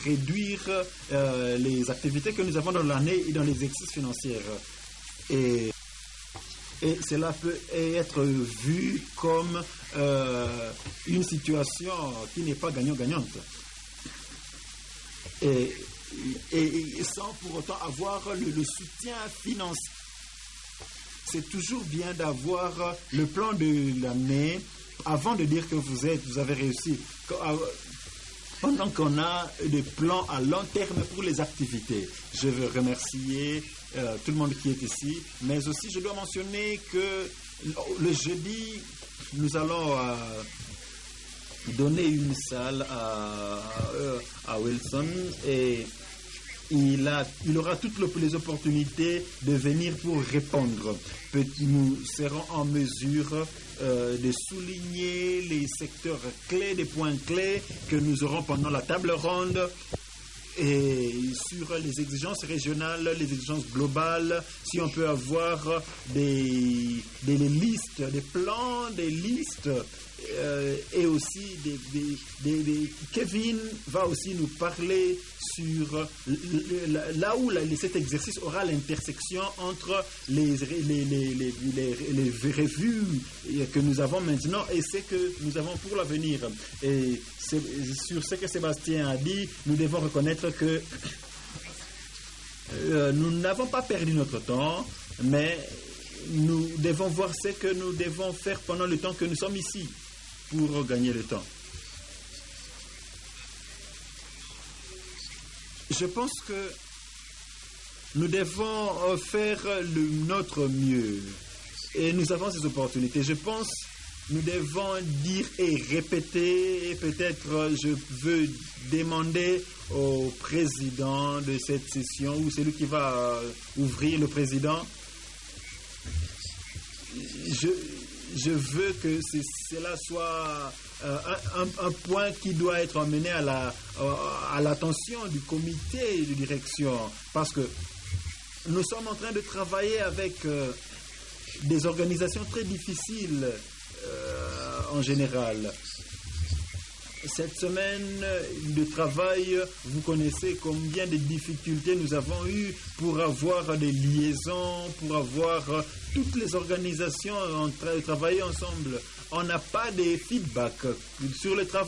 réduire les activités que nous avons dans l'année et dans les exercices financiers. Et cela peut être vu comme une situation qui n'est pas gagnant-gagnante. Et sans pour autant avoir le soutien financier. C'est toujours bien d'avoir le plan de l'année avant de dire que vous avez réussi. Pendant qu'on a des plans à long terme pour les activités. Je veux remercier tout le monde qui est ici, mais aussi je dois mentionner que le jeudi, nous allons donner une salle à Wilson et il aura toutes les opportunités de venir pour répondre. Nous serons en mesure de souligner les secteurs clés, des points clés que nous aurons pendant la table ronde et sur les exigences régionales, les exigences globales, si on peut avoir des listes, des plans, des listes. Et aussi, Kevin va aussi nous parler sur là où cet exercice aura l'intersection entre les revues que nous avons maintenant et ce que nous avons pour l'avenir. Et sur ce que Sébastien a dit, nous devons reconnaître que nous n'avons pas perdu notre temps, mais nous devons voir ce que nous devons faire pendant le temps que nous sommes ici pour gagner le temps. Je pense que nous devons faire notre mieux et nous avons ces opportunités. Je pense que nous devons dire et répéter et peut-être je veux demander au président de cette session ou celui qui va ouvrir le président. Je veux que cela soit un point qui doit être amené à l'attention du comité de direction parce que nous sommes en train de travailler avec des organisations très difficiles en général. Cette semaine de travail, vous connaissez combien de difficultés nous avons eues pour avoir des liaisons, pour avoir toutes les organisations travailler ensemble. On n'a pas de feedback sur le travail.